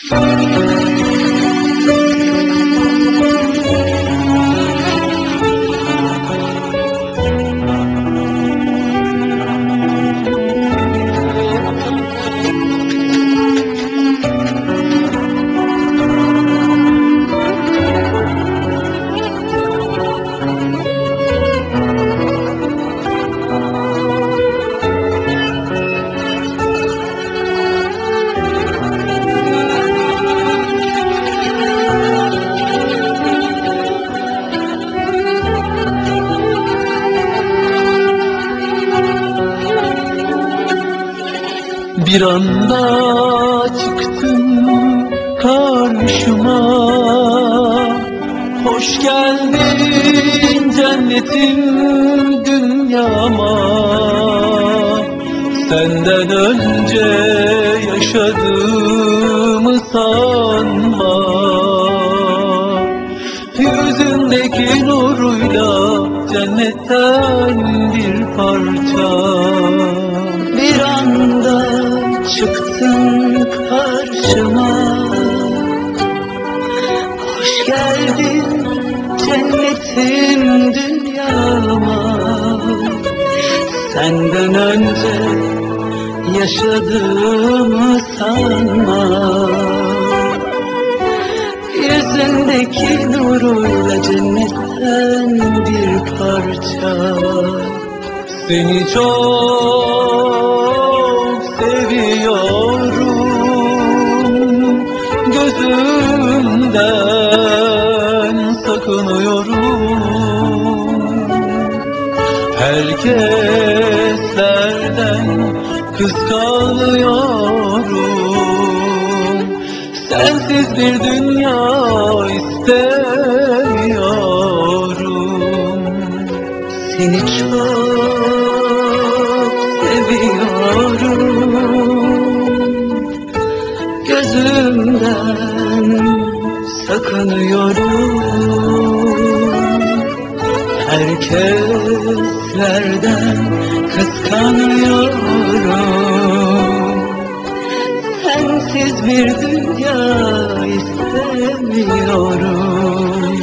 Bir anda çıktın karşıma, hoş geldin cennetim dünyama. Senden önce yaşadığımı sanma, yüzündeki nuruyla cennetten bir parça. Bir anda çıktın karşıma, hoş geldin cennetim dünyama. Senden önce yaşadığımı sanma, yüzündeki nuruyla cennetten bir parça. Seni çok seviyorum, gözümden sakınıyorum. Herkeslerden kıskanıyorum. Sensiz bir dünya istemiyorum. Seni çok seviyorum, gözümden sakınıyorum. Herkeslerden kıskanıyorum. Sensiz bir dünya istemiyorum.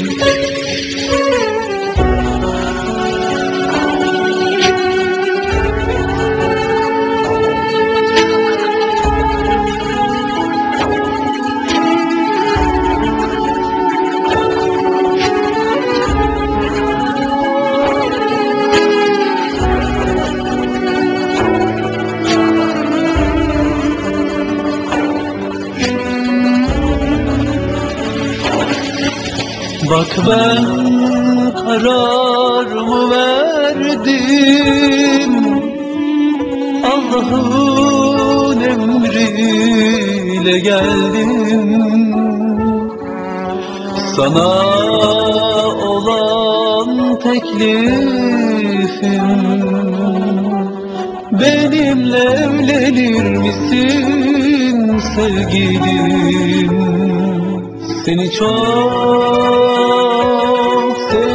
Bak ben kararımı verdim, Allah'ın emriyle geldim. Sana olan teklifim, benimle evlenir misin sevgilim? Seni çok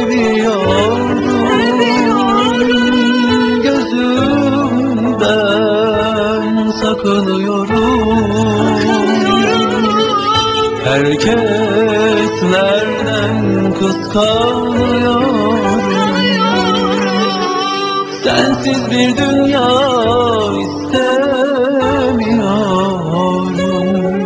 seviyorum, gözümden sakınıyorum. Herkeslerden kıskanıyorum. Sensiz bir dünya istemiyorum.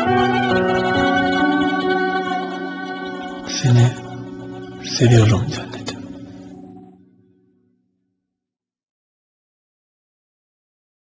Seni seviyorum canım.